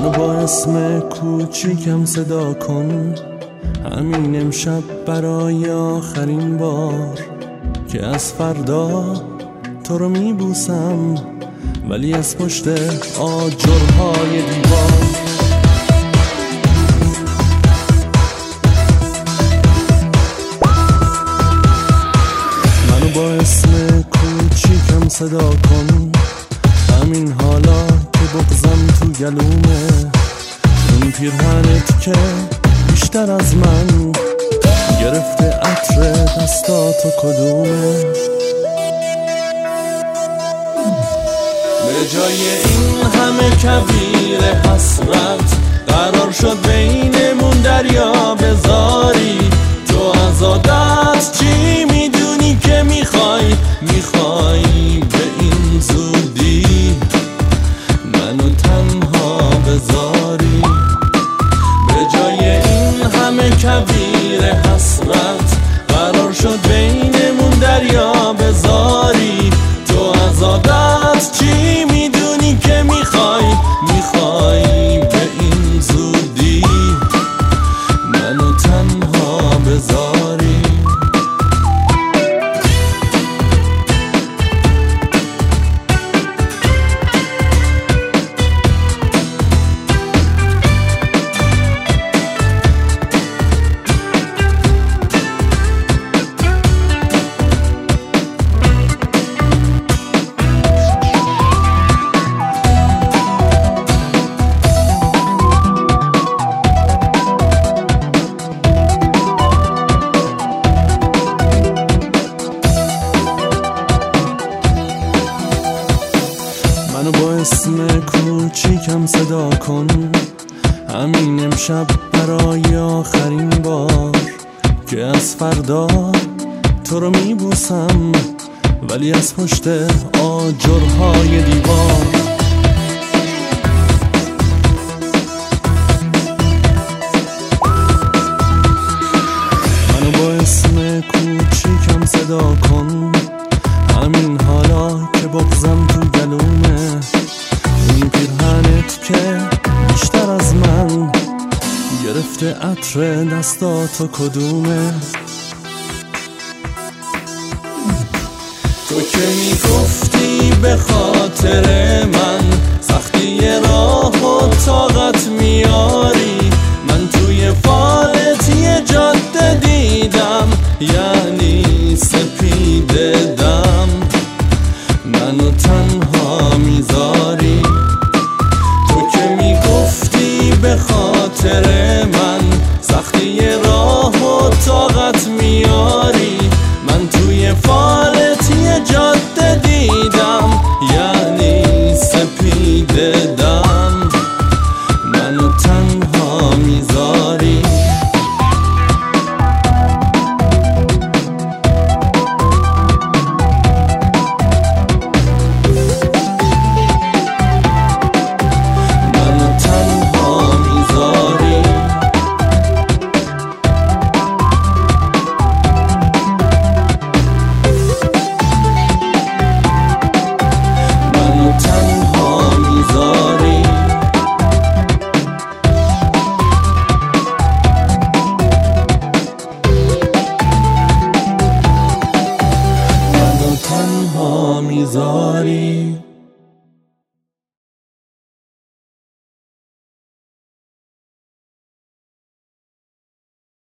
منو با اسم کوچیکم صدا کن، همین امشب برای آخرین بار که از فردا تو رو میبوسم، ولی از پشت آجرهای دیوار. منو با اسم کوچیکم صدا کن، همین حالا که بغضم تو گلومه، اون پیرهنت که بیشتر از من گرفته عطر دستاتو کدومه. به جای این همه کویر حسرت قرار شد بینمون دریا بذاری. تو از عادت چی میدونی که میخوای به این زودی منو تنها بذاری. به جای این همه کویر حسرت قرار شد بینمون دریا بذاری. تو از عادت چی میدونی که میخوای به این زودی منو تنها بذاری. منو با اسم کوچیکم صدا کن، همین امشب برای آخرین بار که از فردا تو رو میبوسم، ولی از پشت آجرهای دیوار. منو با اسم کوچیکم صدا کن، همین حالا که بغضم تو گلومه، این پیرهنت که بیشتر از من گرفته عطر دستاتو کدومه. تو که میگفتی به خاطر من سختی راه و طاقت میاری، من توی فال